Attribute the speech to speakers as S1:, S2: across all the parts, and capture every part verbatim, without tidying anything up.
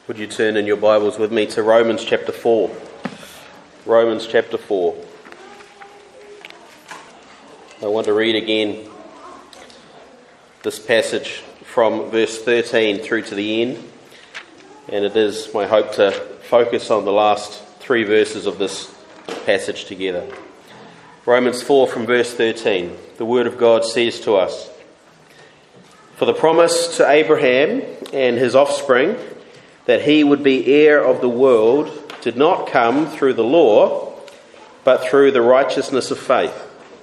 S1: Would you turn in your Bibles with me to Romans chapter four? Romans chapter four. I want to read again this passage from verse thirteen through to the end. And it is my hope to focus on the last three verses of this passage together. Romans four from verse thirteen. The Word of God says to us, "For the promise to Abraham and his offspring, that he would be heir of the world, did not come through the law, but through the righteousness of faith.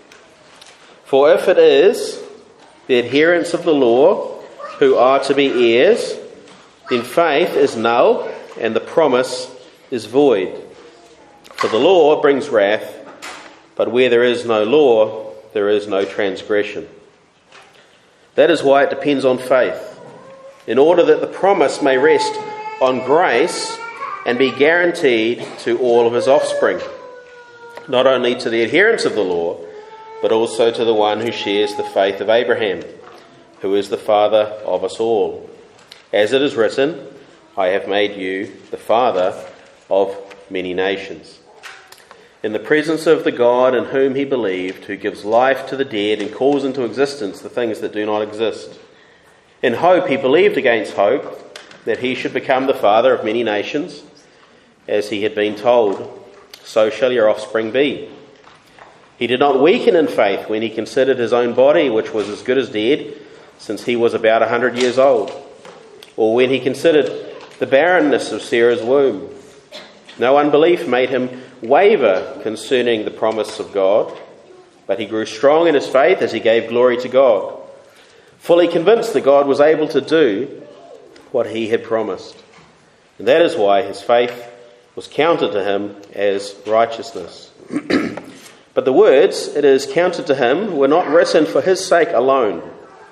S1: For if it is the adherents of the law who are to be heirs, then faith is null and the promise is void. For the law brings wrath, but where there is no law, there is no transgression. That is why it depends on faith, in order that the promise may rest on grace and be guaranteed to all of his offspring, not only to the adherents of the law, but also to the one who shares the faith of Abraham, who is the father of us all. As it is written, I have made you the father of many nations. In the presence of the God in whom he believed, who gives life to the dead and calls into existence the things that do not exist. In hope he believed against hope, that he should become the father of many nations, as he had been told, so shall your offspring be. He did not weaken in faith when he considered his own body, which was as good as dead, since he was about a hundred years old, or when he considered the barrenness of Sarah's womb. No unbelief made him waver concerning the promise of God, but he grew strong in his faith as he gave glory to God, fully convinced that God was able to do what he had promised. And that is why his faith was counted to him as righteousness. But the words, it is counted to him, were not written for his sake alone,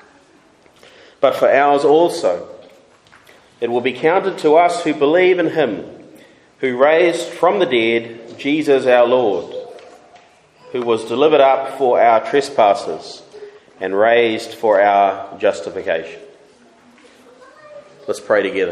S1: but for ours also. It will be counted to us who believe in him, who raised from the dead Jesus our Lord, who was delivered up for our trespasses and raised for our justification." Let's pray together.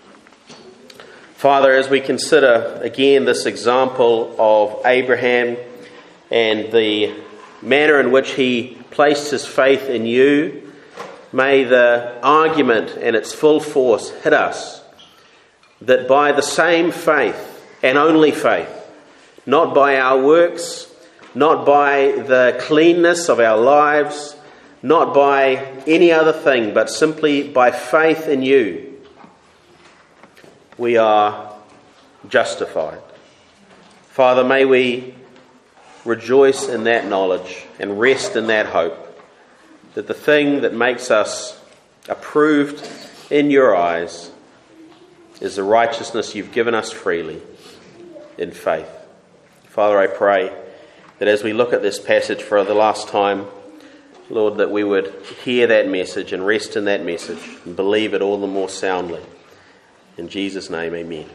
S1: Father, as we consider again this example of Abraham and the manner in which he placed his faith in you, may the argument and its full force hit us, that by the same faith and only faith, not by our works, not by the cleanness of our lives, not by any other thing, but simply by faith in you, we are justified. Father, may we rejoice in that knowledge and rest in that hope, that the thing that makes us approved in your eyes is the righteousness you've given us freely in faith. Father, I pray that as we look at this passage for the last time, Lord, that we would hear that message and rest in that message and believe it all the more soundly. In Jesus' name, amen.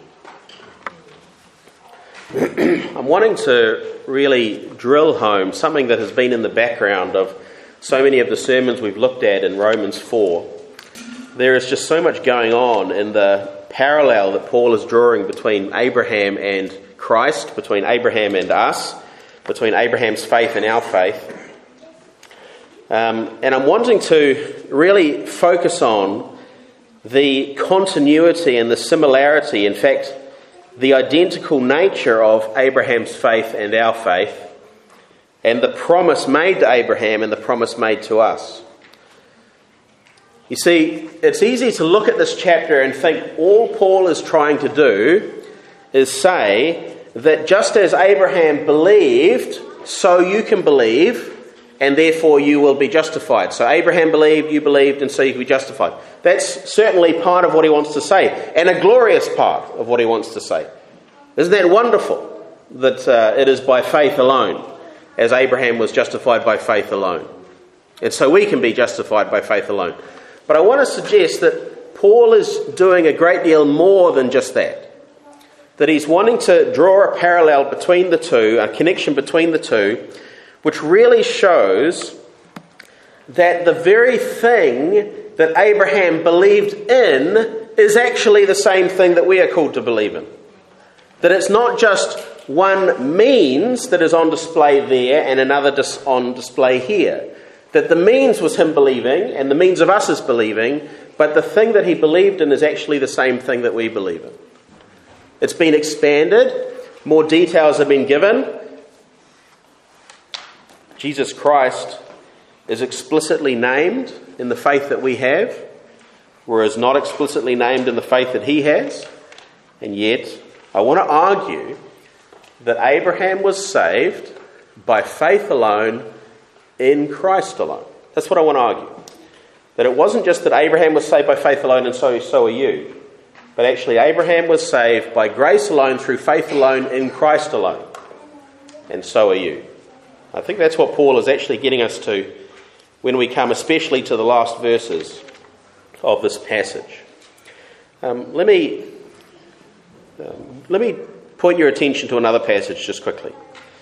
S1: I'm wanting to really drill home something that has been in the background of so many of the sermons we've looked at in Romans four. There is just so much going on in the parallel that Paul is drawing between Abraham and Christ, between Abraham and us, between Abraham's faith and our faith. Um, and I'm wanting to really focus on the continuity and the similarity, in fact, the identical nature of Abraham's faith and our faith, and the promise made to Abraham and the promise made to us. You see, it's easy to look at this chapter and think all Paul is trying to do is say that just as Abraham believed, so you can believe, and therefore you will be justified. So Abraham believed, you believed, and so you can be justified. That's certainly part of what he wants to say, and a glorious part of what he wants to say. Isn't that wonderful, that uh, it is by faith alone, as Abraham was justified by faith alone. And so we can be justified by faith alone. But I want to suggest that Paul is doing a great deal more than just that. That he's wanting to draw a parallel between the two, a connection between the two, which really shows that the very thing that Abraham believed in is actually the same thing that we are called to believe in. That it's not just one means that is on display there and another dis- on display here. That the means was him believing and the means of us is believing, but the thing that he believed in is actually the same thing that we believe in. It's been expanded, more details have been given. Jesus Christ is explicitly named in the faith that we have, whereas not explicitly named in the faith that he has. And yet, I want to argue that Abraham was saved by faith alone in Christ alone. That's what I want to argue. That it wasn't just that Abraham was saved by faith alone and so, so are you. But actually Abraham was saved by grace alone through faith alone in Christ alone. And so are you. I think that's what Paul is actually getting us to when we come especially to the last verses of this passage. Um, let me um, let me point your attention to another passage just quickly.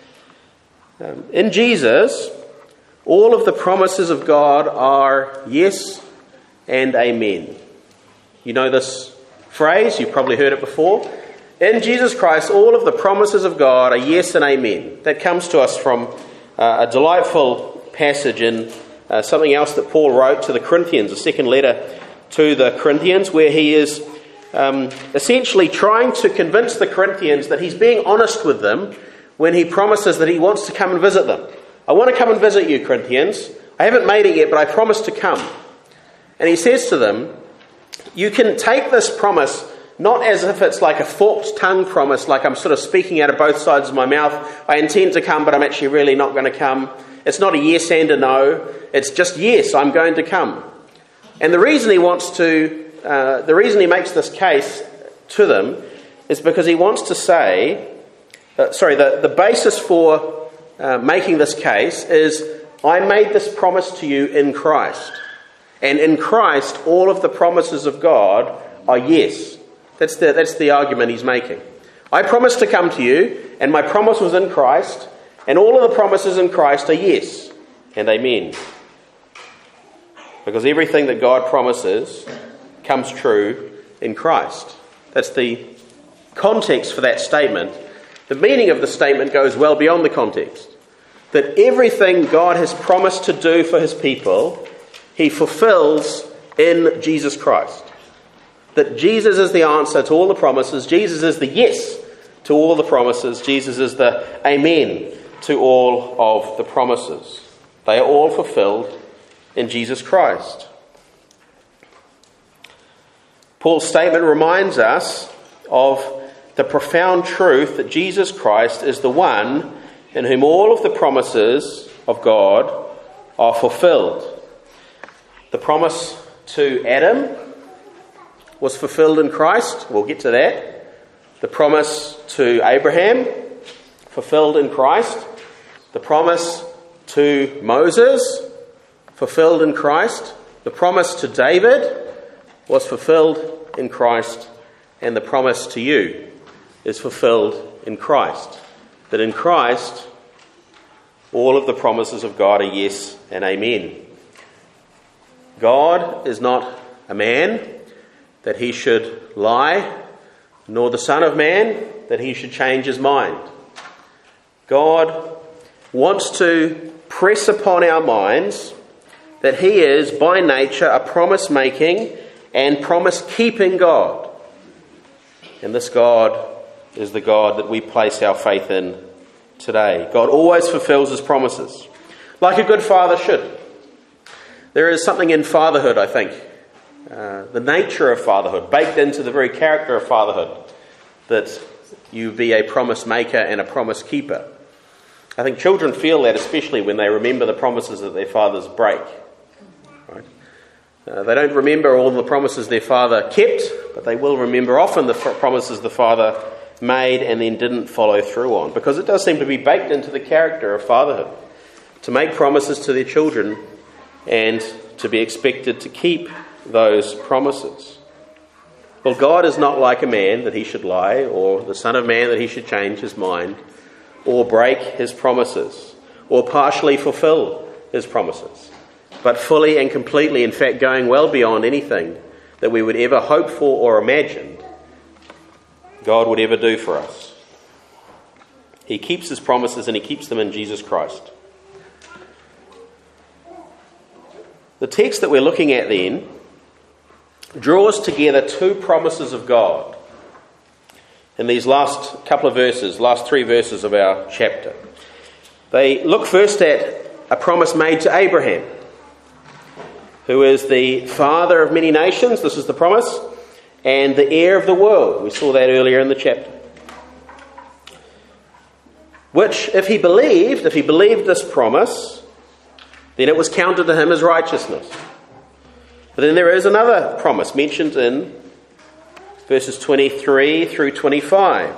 S1: Um, in Jesus, all of the promises of God are yes and amen. You know this phrase, you've probably heard it before. In Jesus Christ, all of the promises of God are yes and amen. That comes to us from uh, a delightful passage in uh, something else that Paul wrote to the Corinthians, a second letter to the Corinthians, where he is um, essentially trying to convince the Corinthians that he's being honest with them when he promises that he wants to come and visit them. I want to come and visit you, Corinthians. I haven't made it yet, but I promise to come. And he says to them, you can take this promise not as if it's like a forked tongue promise, like I'm sort of speaking out of both sides of my mouth. I intend to come, but I'm actually really not going to come. It's not a yes and a no. It's just yes, I'm going to come. And the reason he wants to, uh, the reason he makes this case to them is because he wants to say, uh, sorry, the, the basis for uh, making this case is, I made this promise to you in Christ. And in Christ, all of the promises of God are yes. That's the, that's the argument he's making. I promised to come to you, and my promise was in Christ, and all of the promises in Christ are yes and amen. Because everything that God promises comes true in Christ. That's the context for that statement. The meaning of the statement goes well beyond the context. That everything God has promised to do for his people, he fulfills in Jesus Christ. That Jesus is the answer to all the promises. Jesus is the yes to all the promises. Jesus is the amen to all of the promises. They are all fulfilled in Jesus Christ. Paul's statement reminds us of the profound truth that Jesus Christ is the one in whom all of the promises of God are fulfilled. The promise to Adam was fulfilled in Christ. We'll get to that. The promise to Abraham, fulfilled in Christ. The promise to Moses, fulfilled in Christ. The promise to David was fulfilled in Christ. And the promise to you is fulfilled in Christ. That in Christ, all of the promises of God are yes and amen. God is not a man that he should lie, nor the Son of Man that he should change his mind. God wants to press upon our minds that he is by nature a promise-making and promise-keeping God. And this God is the God that we place our faith in today. God always fulfills his promises, like a good father should. There is something in fatherhood, I think, uh, the nature of fatherhood, baked into the very character of fatherhood, that you be a promise maker and a promise keeper. I think children feel that, especially when they remember the promises that their fathers break. Right? Uh, they don't remember all the promises their father kept, but they will remember often the f- promises the father made and then didn't follow through on, because it does seem to be baked into the character of fatherhood to make promises to their children and to be expected to keep those promises. Well, God is not like a man that he should lie, or the Son of Man that he should change his mind, or break his promises, or partially fulfill his promises, but fully and completely, in fact, going well beyond anything that we would ever hope for or imagine God would ever do for us. He keeps his promises, and he keeps them in Jesus Christ. The text that we're looking at then draws together two promises of God in these last couple of verses, last three verses of our chapter. They look first at a promise made to Abraham, who is the father of many nations, this is the promise, and the heir of the world. We saw that earlier in the chapter. Which, if he believed, if he believed this promise, then it was counted to him as righteousness. But then there is another promise mentioned in verses twenty-three through twenty-five.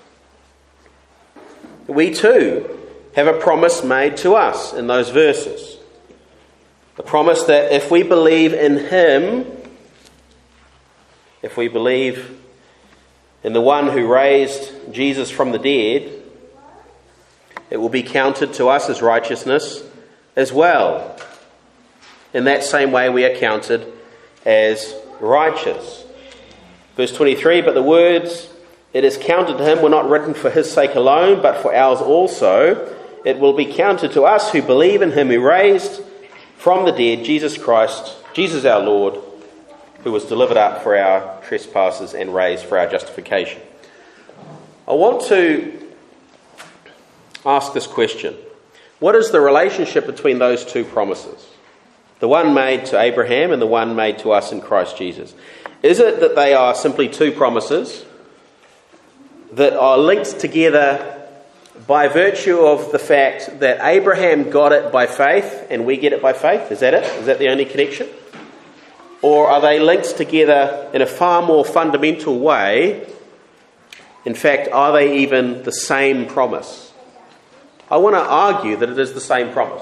S1: We too have a promise made to us in those verses. The promise that if we believe in him, if we believe in the one who raised Jesus from the dead, it will be counted to us as righteousness as well. In that same way we are counted as righteous. Verse twenty-three, but the words, it is counted to him, were not written for his sake alone, but for ours also. It will be counted to us who believe in him who raised from the dead Jesus Christ, Jesus our Lord, who was delivered up for our trespasses and raised for our justification. I want to ask this question. What is the relationship between those two promises? The one made to Abraham and the one made to us in Christ Jesus. Is it that they are simply two promises that are linked together by virtue of the fact that Abraham got it by faith and we get it by faith? Is that it? Is that the only connection? Or are they linked together in a far more fundamental way? In fact, are they even the same promise? I want to argue that it is the same promise.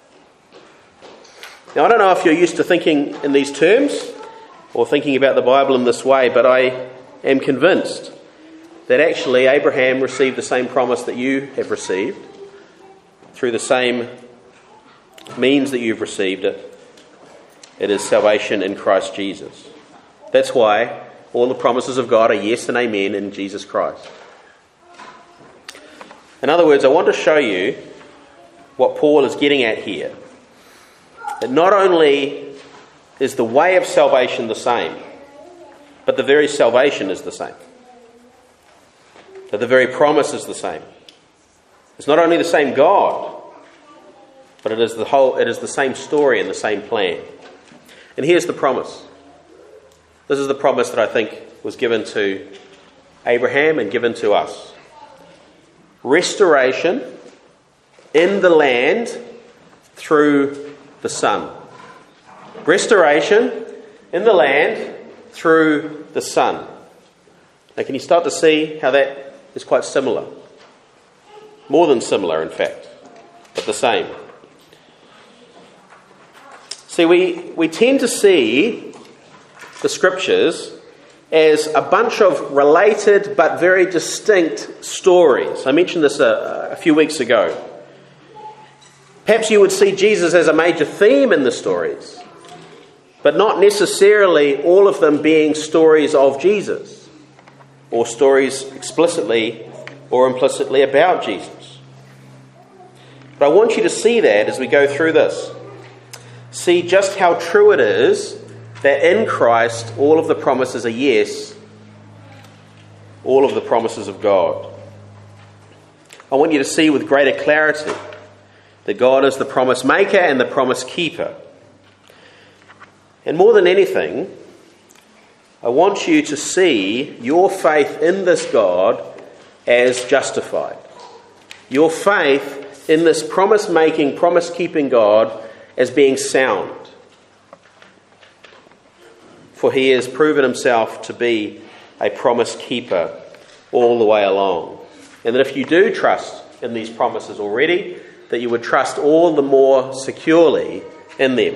S1: Now, I don't know if you're used to thinking in these terms or thinking about the Bible in this way, but I am convinced that actually Abraham received the same promise that you have received through the same means that you've received it. It is salvation in Christ Jesus. That's why all the promises of God are yes and amen in Jesus Christ. In other words, I want to show you what Paul is getting at here. That not only is the way of salvation the same, but the very salvation is the same. That the very promise is the same. It's not only the same God, but it is the whole, it is the same story and the same plan. And here's the promise. This is the promise that I think was given to Abraham and given to us. Restoration in the land through the Son. Restoration in the land through the Son. Now, can you start to see how that is quite similar? More than similar, in fact, but the same. See, we, we tend to see the Scriptures as a bunch of related but very distinct stories. I mentioned this a, a few weeks ago. Perhaps you would see Jesus as a major theme in the stories, but not necessarily all of them being stories of Jesus, or stories explicitly or implicitly about Jesus. But I want you to see that as we go through this. See just how true it is that in Christ all of the promises are yes, all of the promises of God. I want you to see with greater clarity that God is the promise maker and the promise keeper. And more than anything, I want you to see your faith in this God as justified. Your faith in this promise-making, promise-keeping God as being sound. For he has proven himself to be a promise keeper all the way along. And that if you do trust in these promises already, that you would trust all the more securely in them.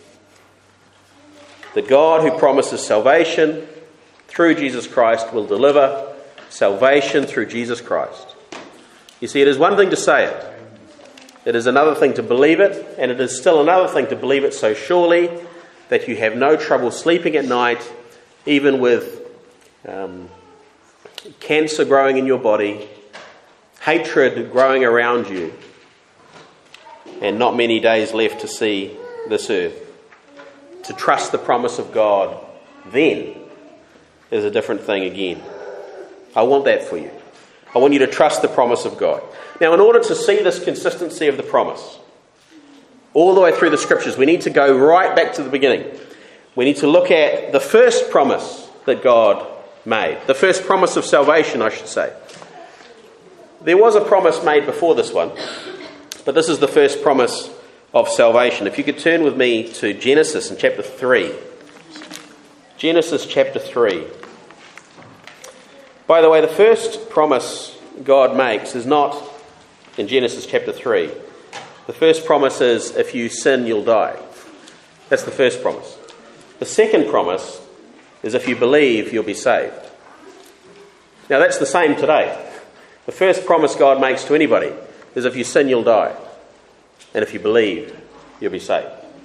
S1: The God who promises salvation through Jesus Christ will deliver salvation through Jesus Christ. You see, it is one thing to say it. It is another thing to believe it, and it is still another thing to believe it so surely that you have no trouble sleeping at night, even with um, cancer growing in your body, hatred growing around you, and not many days left to see this earth. To trust the promise of God then is a different thing again. I want that for you. I want you to trust the promise of God. Now, in order to see this consistency of the promise, all the way through the scriptures, we need to go right back to the beginning. We need to look at the first promise that God made. The first promise of salvation, I should say. There was a promise made before this one, but this is the first promise of salvation. If you could turn with me to Genesis in chapter three. Genesis chapter three. By the way, the first promise God makes is not in Genesis chapter three. The first promise is, if you sin, you'll die. That's the first promise. The second promise is, if you believe, you'll be saved. Now that's the same today. The first promise God makes to anybody is, if you sin, you'll die. And if you believe, you'll be saved.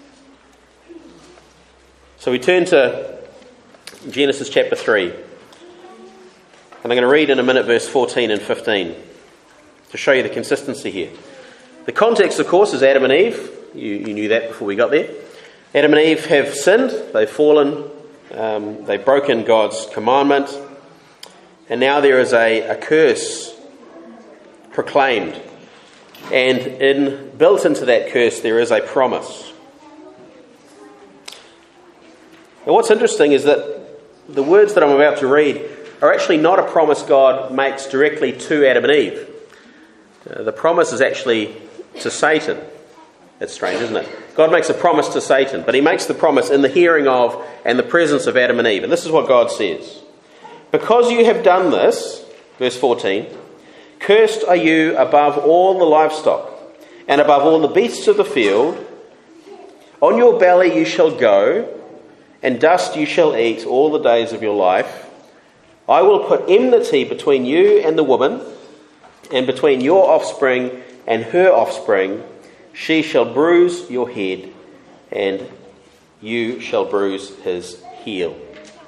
S1: So we turn to Genesis chapter three. And I'm going to read in a minute verse fourteen and fifteen to show you the consistency here. The context, of course, is Adam and Eve. You, you knew that before we got there. Adam and Eve have sinned. They've fallen. Um, they've broken God's commandment. And now there is a, a curse proclaimed. And in, built into that curse, there is a promise. And what's interesting is that the words that I'm about to read are actually not a promise God makes directly to Adam and Eve. Uh, the promise is actually to Satan. That's strange, isn't it? God makes a promise to Satan, but he makes the promise in the hearing of and the presence of Adam and Eve. And this is what God says. Because you have done this, verse fourteen, cursed are you above all the livestock, and above all the beasts of the field. On your belly you shall go, and dust you shall eat all the days of your life. I will put enmity between you and the woman, and between your offspring and her offspring. She shall bruise your head, and you shall bruise his heel.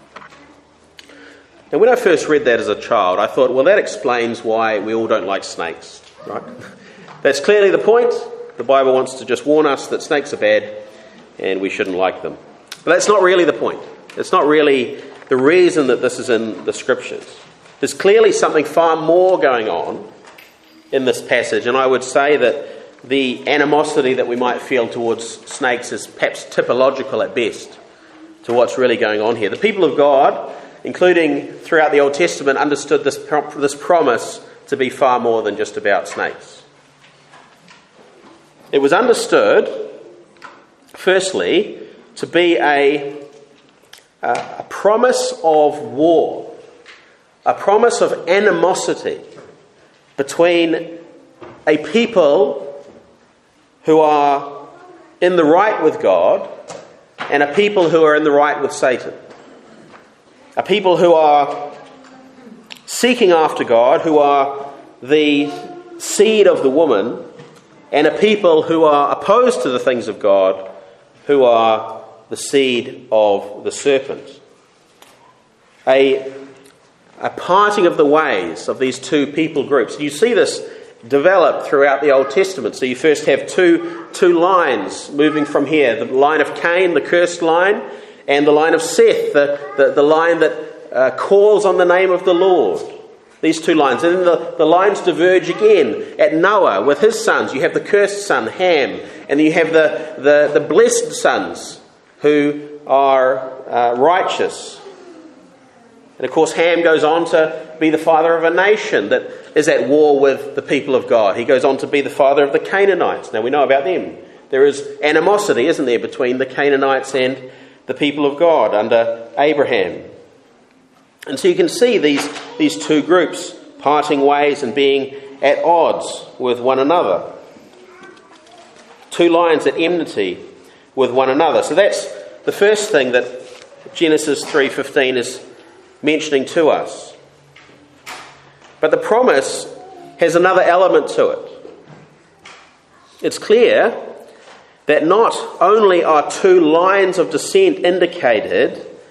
S1: Now, when I first read that as a child, I thought, well, that explains why we all don't like snakes, right? That's clearly the point. The Bible wants to just warn us that snakes are bad and we shouldn't like them. But that's not really the point. It's not really the reason that this is in the scriptures. There's clearly something far more going on in this passage, and I would say that the animosity that we might feel towards snakes is perhaps typological at best to what's really going on here. The people of God, including throughout the Old Testament, understood this, this promise to be far more than just about snakes. It was understood, firstly, to be a, a, a promise of war, a promise of animosity between a people who are in the right with God and a people who are in the right with Satan. A people who are seeking after God, who are the seed of the woman, and a people who are opposed to the things of God, who are the seed of the serpent. A, a parting of the ways of these two people groups. And you see this developed throughout the Old Testament. So you first have two, two lines moving from here. The line of Cain, the cursed line, and the line of Seth, the, the, the line that uh, calls on the name of the Lord. These two lines. And then the, the lines diverge again at Noah with his sons. You have the cursed son, Ham, and then you have the, the, the blessed sons who are uh, righteous. And of course, Ham goes on to be the father of a nation that is at war with the people of God. He goes on to be the father of the Canaanites. Now, we know about them. There is animosity, isn't there, between the Canaanites and the people of God under Abraham. And so you can see these, these two groups parting ways and being at odds with one another. Two lines at enmity with one another. So that's the first thing that Genesis three fifteen is mentioning to us. But the promise has another element to it. It's clear that not only are two lines of descent indicated,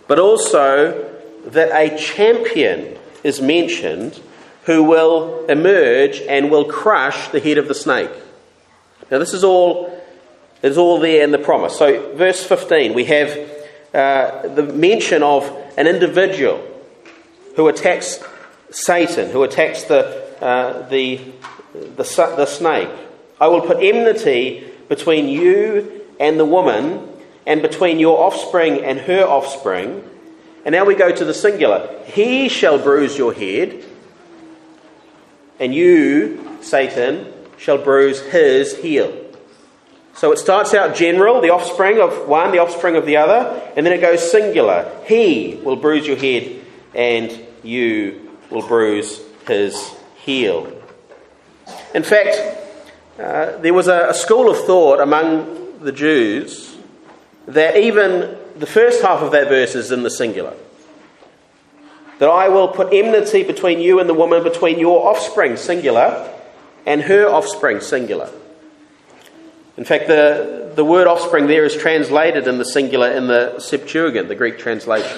S1: but also that a champion is mentioned who will emerge and will crush the head of the snake. Now this is all, is all there in the promise. So verse fifteen, we have uh, the mention of an individual who attacks Satan, who attacks the, uh, the, the, the snake. I will put enmity between you and the woman, and between your offspring and her offspring. And now we go to the singular. He shall bruise your head, and you, Satan, shall bruise his heel. So it starts out general, the offspring of one, the offspring of the other, and then it goes singular. He will bruise your head, and you will bruise his heel. In fact, uh, there was a, a school of thought among the Jews that even the first half of that verse is in the singular. That I will put enmity between you and the woman, between your offspring, singular, and her offspring, singular. In fact, the, the word offspring there is translated in the singular in the Septuagint, the Greek translation.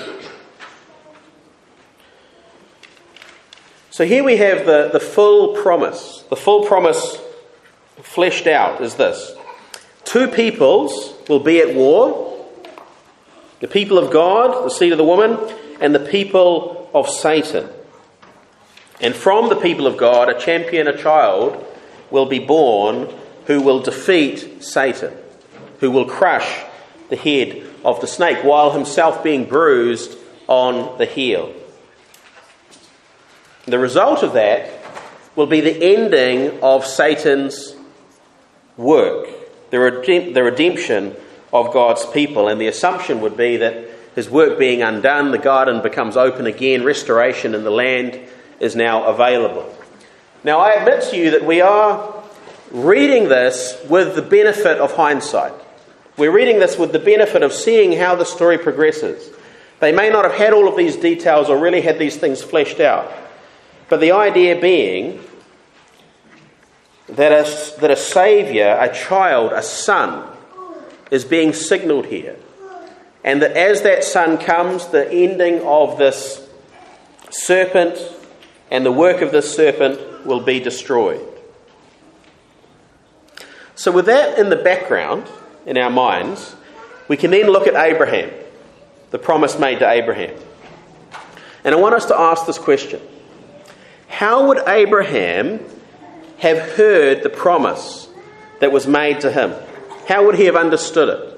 S1: So here we have the, the full promise. The full promise fleshed out is this. Two peoples will be at war. The people of God, the seed of the woman, and the people of Satan. And from the people of God, a champion, a child, will be born who will defeat Satan, who will crush the head of the snake, while himself being bruised on the heel. The result of that will be the ending of Satan's work, the, redemp- the redemption of God's people. And the assumption would be that his work being undone, the garden becomes open again, restoration in the land is now available. Now I admit to you that we are reading this with the benefit of hindsight. We're reading this with the benefit of seeing how the story progresses. They may not have had all of these details or really had these things fleshed out. But the idea being that a, that a saviour, a child, a son, is being signalled here. And that as that son comes, the ending of this serpent and the work of this serpent will be destroyed. So with that in the background, in our minds, we can then look at Abraham, the promise made to Abraham. And I want us to ask this question. How would Abraham have heard the promise that was made to him? How would he have understood it?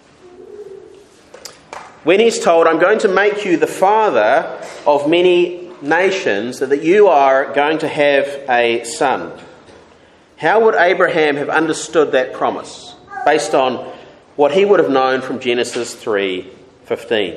S1: When he's told, I'm going to make you the father of many nations, that you are going to have a son. How would Abraham have understood that promise based on what he would have known from Genesis three fifteen?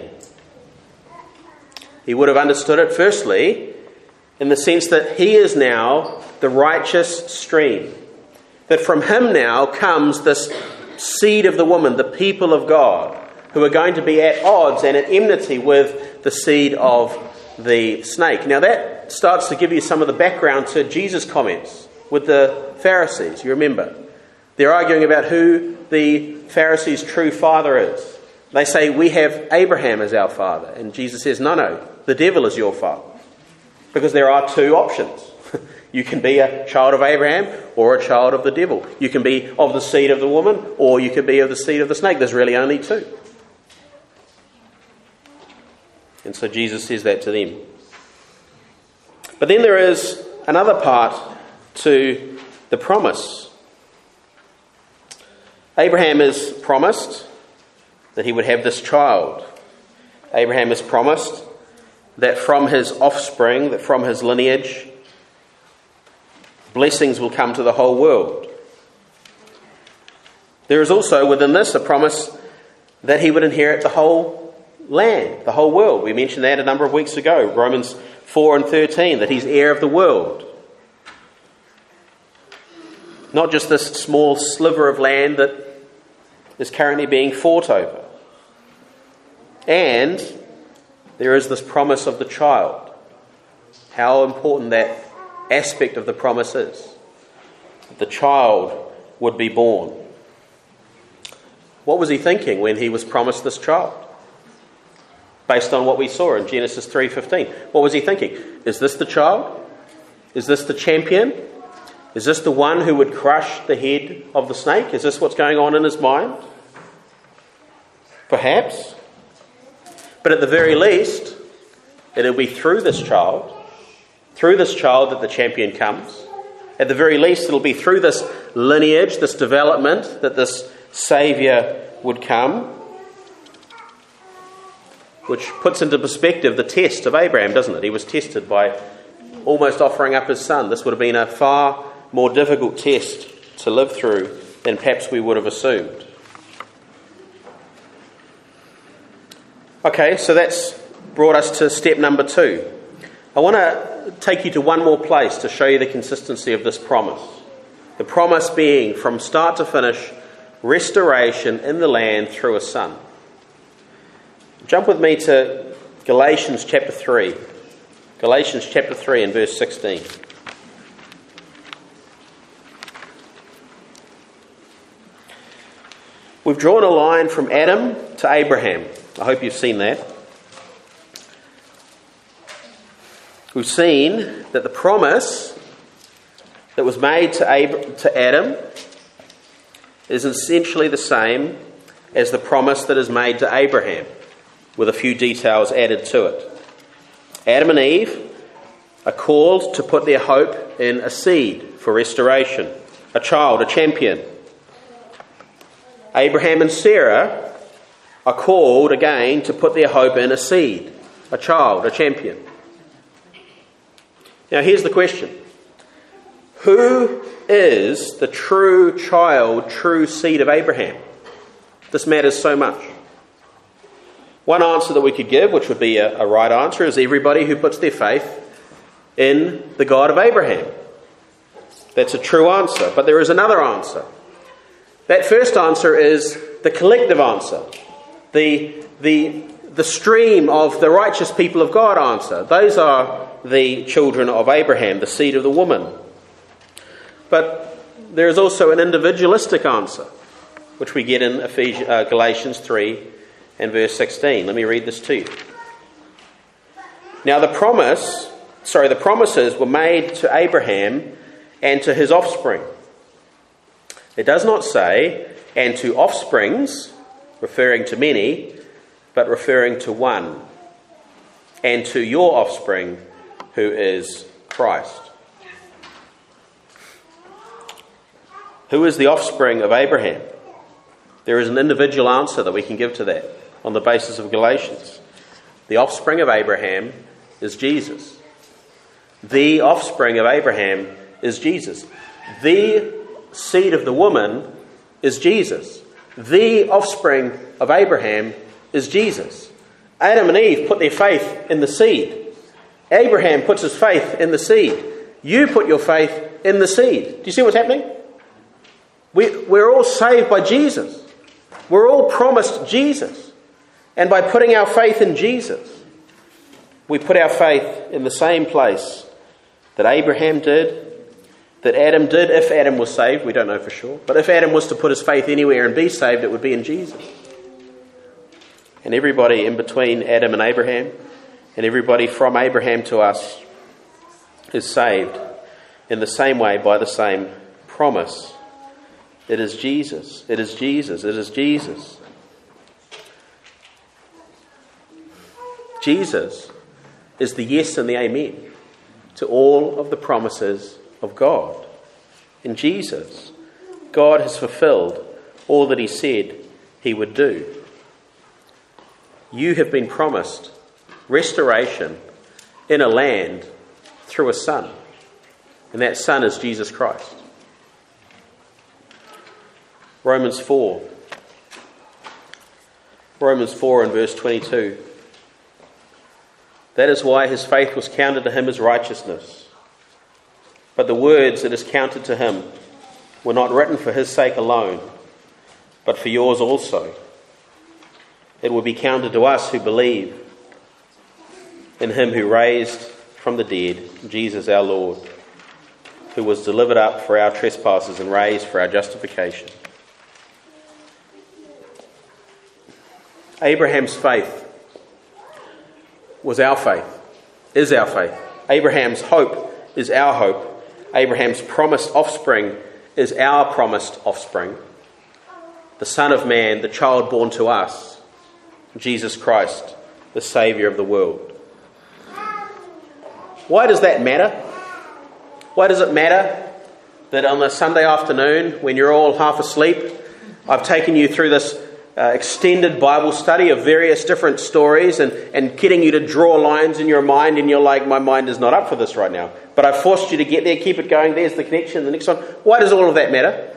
S1: He would have understood it, firstly, in the sense that he is now the righteous stream. That from him now comes this seed of the woman, the people of God, who are going to be at odds and at enmity with the seed of the snake. Now that starts to give you some of the background to Jesus' comments with the Pharisees. You remember, they're arguing about who the Pharisees' true father is. They say, we have Abraham as our father. And Jesus says, no, no, the devil is your father. Because there are two options. You can be a child of Abraham or a child of the devil. You can be of the seed of the woman or you can be of the seed of the snake. There's really only two. And so Jesus says that to them. But then there is another part to the promise. Abraham is promised that he would have this child. Abraham is promised that from his offspring, that from his lineage, blessings will come to the whole world. There is also within this a promise that he would inherit the whole land, the whole world. We mentioned that a number of weeks ago, Romans four and thirteen, that he's heir of the world. Not just this small sliver of land that is currently being fought over. And there is this promise of the child. How important that aspect of the promise is. The child would be born. What was he thinking when he was promised this child? based on what we saw in Genesis three fifteen. What was he thinking? Is this the child? Is this the champion? Is this the one who would crush the head of the snake? Is this what's going on in his mind? Perhaps. But at the very least, it'll be through this child, through this child that the champion comes. At the very least, it'll be through this lineage, this development, that this Saviour would come. Which puts into perspective the test of Abraham, doesn't it? He was tested by almost offering up his son. This would have been a far more difficult test to live through than perhaps we would have assumed. Okay, so that's brought us to step number two. I want to take you to one more place to show you the consistency of this promise. The promise being, from start to finish, restoration in the land through a son. Jump with me to Galatians chapter three. Galatians chapter three and verse sixteen. We've drawn a line from Adam to Abraham. I hope you've seen that. We've seen that the promise that was made to Ab- to Adam is essentially the same as the promise that is made to Abraham, with a few details added to it. Adam and Eve are called to put their hope in a seed for restoration, a child, a champion. Abraham and Sarah are called again to put their hope in a seed, a child, a champion. Now here's the question. Who is the true child, true seed of Abraham? This matters so much. One answer that we could give, which would be a, a right answer, is everybody who puts their faith in the God of Abraham. That's a true answer. But there is another answer. That first answer is the collective answer. The, the, the stream of the righteous people of God answer. Those are the children of Abraham, the seed of the woman. But there is also an individualistic answer, which we get in Ephesians, uh, Galatians three and verse sixteen. Let me read this to you. Now the promise, sorry, the promises were made to Abraham and to his offspring. It does not say, and to offsprings, referring to many, but referring to one, and to your offspring, who is Christ. Who is the offspring of Abraham? There is an individual answer that we can give to that on the basis of Galatians. The offspring of Abraham is Jesus. The offspring of Abraham is Jesus. The seed of the woman is Jesus. The offspring of Abraham is Jesus. Adam and Eve put their faith in the seed. Abraham puts his faith in the seed. You put your faith in the seed. Do you see what's happening? We, we're all saved by Jesus. We're all promised Jesus. And by putting our faith in Jesus, we put our faith in the same place that Abraham did, that Adam did, if Adam was saved. We don't know for sure. But if Adam was to put his faith anywhere and be saved, it would be in Jesus. And everybody in between Adam and Abraham, and everybody from Abraham to us, is saved in the same way by the same promise. It is Jesus. It is Jesus. It is Jesus. Jesus is the yes and the amen to all of the promises of God. In Jesus, God has fulfilled all that he said he would do. You have been promised restoration in a land through a son. And that son is Jesus Christ. Romans four. Romans four and verse twenty-two. That is why his faith was counted to him as righteousness. But the words that is counted to him were not written for his sake alone, but for yours also. It will be counted to us who believe in him who raised from the dead, Jesus our Lord, who was delivered up for our trespasses and raised for our justification. Abraham's faith was our faith, is our faith. Abraham's hope is our hope. Abraham's promised offspring is our promised offspring. The Son of Man, the child born to us, Jesus Christ, the Saviour of the world. Why does that matter? Why does it matter that on a Sunday afternoon, when you're all half asleep, I've taken you through this uh, extended Bible study of various different stories and, and getting you to draw lines in your mind, and you're like, my mind is not up for this right now. But I've forced you to get there, keep it going, there's the connection, the next one. Why does all of that matter?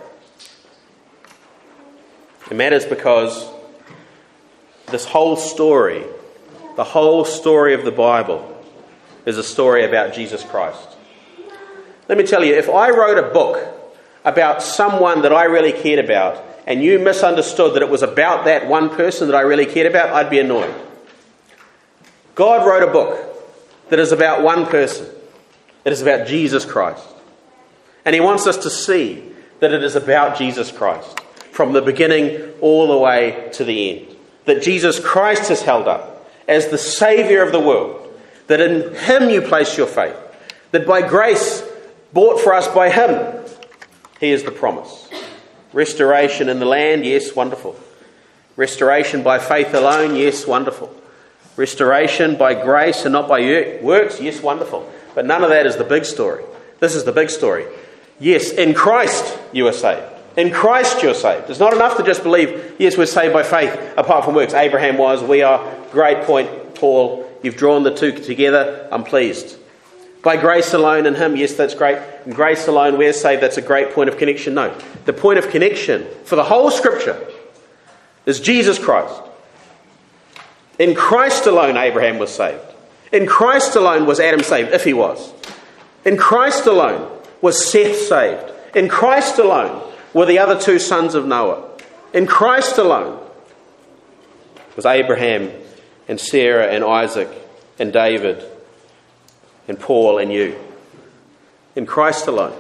S1: It matters because this whole story, the whole story of the Bible, is a story about Jesus Christ. Let me tell you, if I wrote a book about someone that I really cared about, and you misunderstood that it was about that one person that I really cared about, I'd be annoyed. God wrote a book that is about one person. It is about Jesus Christ. And he wants us to see that it is about Jesus Christ, from the beginning all the way to the end. That Jesus Christ is held up as the Saviour of the world. That in him you place your faith. That by grace, bought for us by him, he is the promise. Restoration in the land, yes, wonderful. Restoration by faith alone, yes, wonderful. Restoration by grace and not by works, yes, wonderful. But none of that is the big story. This is the big story. Yes, in Christ you are saved. In Christ you're saved. It's not enough to just believe, yes, we're saved by faith, apart from works. Abraham was, we are. Great point, Paul. You've drawn the two together. I'm pleased. By grace alone in him, yes, that's great. In grace alone, we're saved. That's a great point of connection. No, the point of connection for the whole Scripture is Jesus Christ. In Christ alone, Abraham was saved. In Christ alone was Adam saved, if he was. In Christ alone was Seth saved. In Christ alone were the other two sons of Noah. In Christ alone was Abraham and Sarah and Isaac and David and Paul and you. In Christ alone.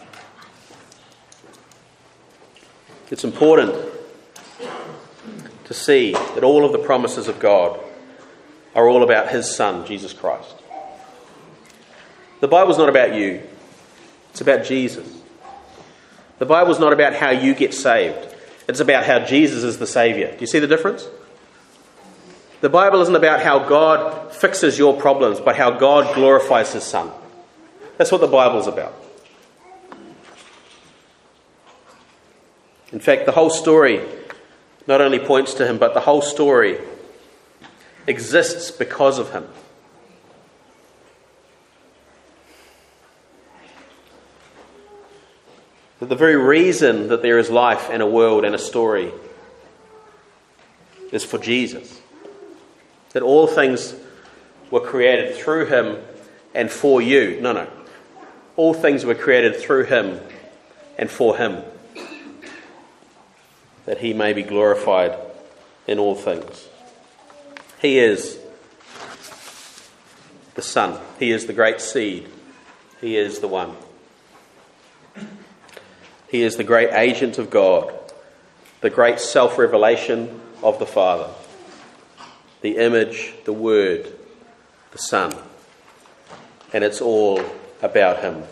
S1: It's important to see that all of the promises of God are all about his Son, Jesus Christ. The Bible's not about you. It's about Jesus. The Bible's not about how you get saved. It's about how Jesus is the Saviour. Do you see the difference? The Bible isn't about how God fixes your problems, but how God glorifies his Son. That's what the Bible's about. In fact, the whole story not only points to him, but the whole story exists because of him. That the very reason that there is life and a world and a story is for Jesus. That all things were created through him and for you. No, no. All things were created through him and for him. That he may be glorified in all things. He is the Son. He is the great seed. He is the one. He is the great agent of God. The great self-revelation of the Father. The image, the Word, the Son. And it's all about him.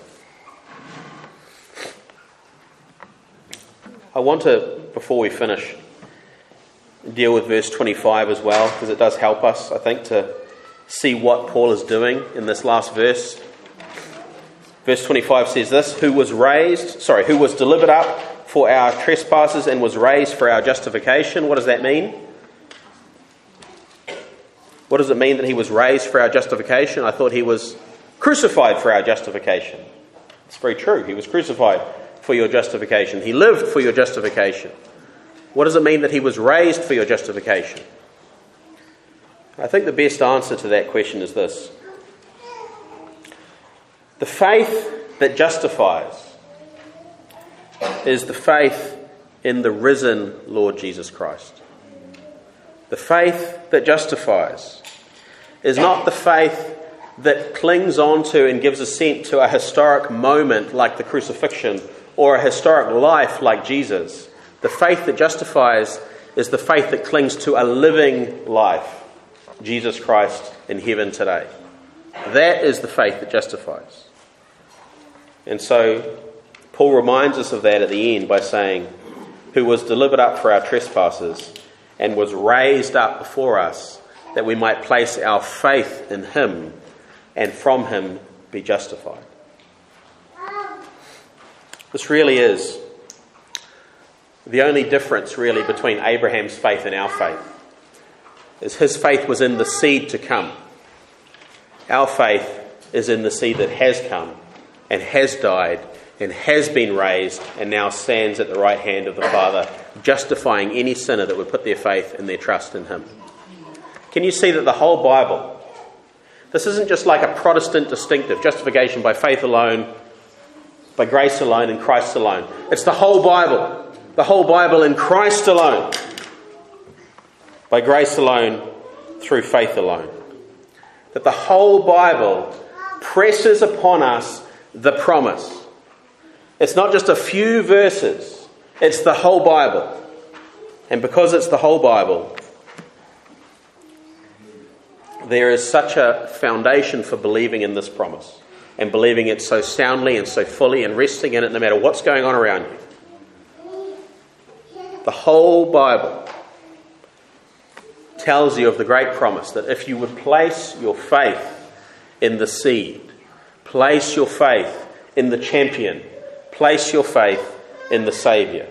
S1: I want to, before we finish, deal with verse twenty-five as well, because it does help us, I think, to see what Paul is doing in this last verse. Verse twenty-five says this, who was raised, sorry, who was delivered up for our trespasses and was raised for our justification. What does that mean? What does it mean that he was raised for our justification? I thought he was crucified for our justification. It's very true. He was crucified for your justification. He lived for your justification. What does it mean that he was raised for your justification? I think the best answer to that question is this. The faith that justifies is the faith in the risen Lord Jesus Christ. The faith that justifies is not the faith that clings on to and gives assent to a historic moment like the crucifixion or a historic life like Jesus. The faith that justifies is the faith that clings to a living life. Jesus Christ in heaven today. That is the faith that justifies. And so Paul reminds us of that at the end by saying, who was delivered up for our trespasses and was raised up before us, that we might place our faith in him and from him be justified. This really is the only difference really between Abraham's faith and our faith, is his faith was in the seed to come. Our faith is in the seed that has come and has died and has been raised and now stands at the right hand of the Father, justifying any sinner that would put their faith and their trust in him. Can you see that the whole Bible, this isn't just like a Protestant distinctive, justification by faith alone, by grace alone, in Christ alone. It's the whole Bible. The whole Bible in Christ alone. By grace alone, through faith alone. That the whole Bible presses upon us the promise. It's not just a few verses. It's the whole Bible. And because it's the whole Bible, there is such a foundation for believing in this promise. And believing it so soundly and so fully and resting in it no matter what's going on around you. The whole Bible tells you of the great promise that if you would place your faith in the seed, place your faith in the champion, place your faith in the Saviour,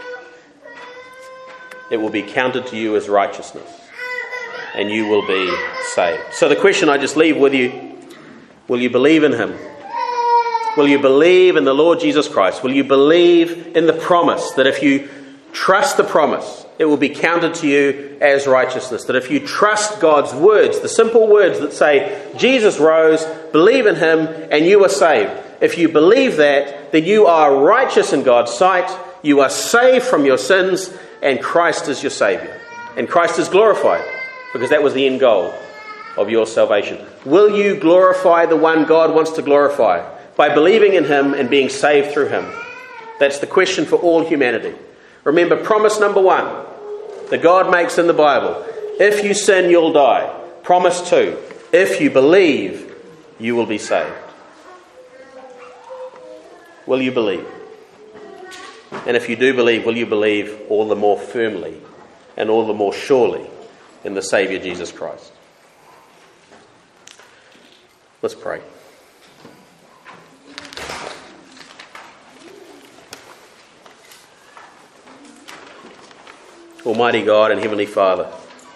S1: it will be counted to you as righteousness and you will be saved. So the question I just leave with you, will you believe in him? Will you believe in the Lord Jesus Christ? Will you believe in the promise that if you trust the promise, it will be counted to you as righteousness? That if you trust God's words, the simple words that say, Jesus rose, believe in him, and you are saved. If you believe that, then you are righteous in God's sight, you are saved from your sins, and Christ is your Saviour. And Christ is glorified, because that was the end goal of your salvation. Will you glorify the one God wants to glorify by believing in him and being saved through him? That's the question for all humanity. Remember, promise number one that God makes in the Bible: if you sin, you'll die. Promise two: if you believe, you will be saved. Will you believe? And if you do believe, will you believe all the more firmly and all the more surely in the Saviour Jesus Christ? Let's pray. Almighty God and Heavenly Father,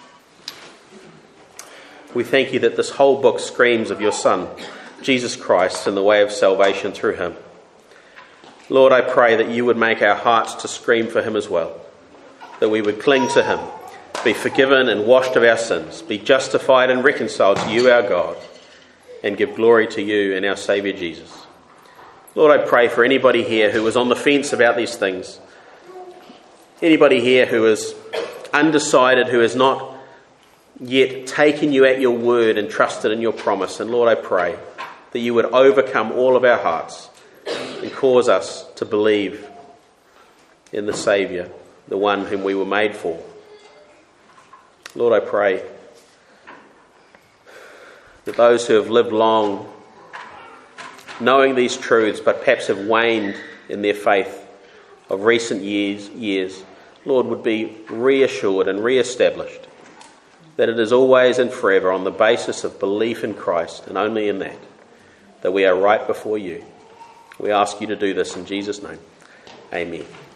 S1: we thank you that this whole book screams of your Son, Jesus Christ, and the way of salvation through him. Lord, I pray that you would make our hearts to scream for him as well, that we would cling to him, be forgiven and washed of our sins, be justified and reconciled to you, our God, and give glory to you and our Saviour Jesus. Lord, I pray for anybody here who is on the fence about these things, anybody here who is undecided, who has not yet taken you at your word and trusted in your promise. And Lord, I pray that you would overcome all of our hearts and cause us to believe in the Saviour, the one whom we were made for. Lord, I pray that those who have lived long knowing these truths but perhaps have waned in their faith of recent years, years, Lord, would be reassured and re-established that it is always and forever on the basis of belief in Christ and only in that, that we are right before you. We ask you to do this in Jesus' name. Amen.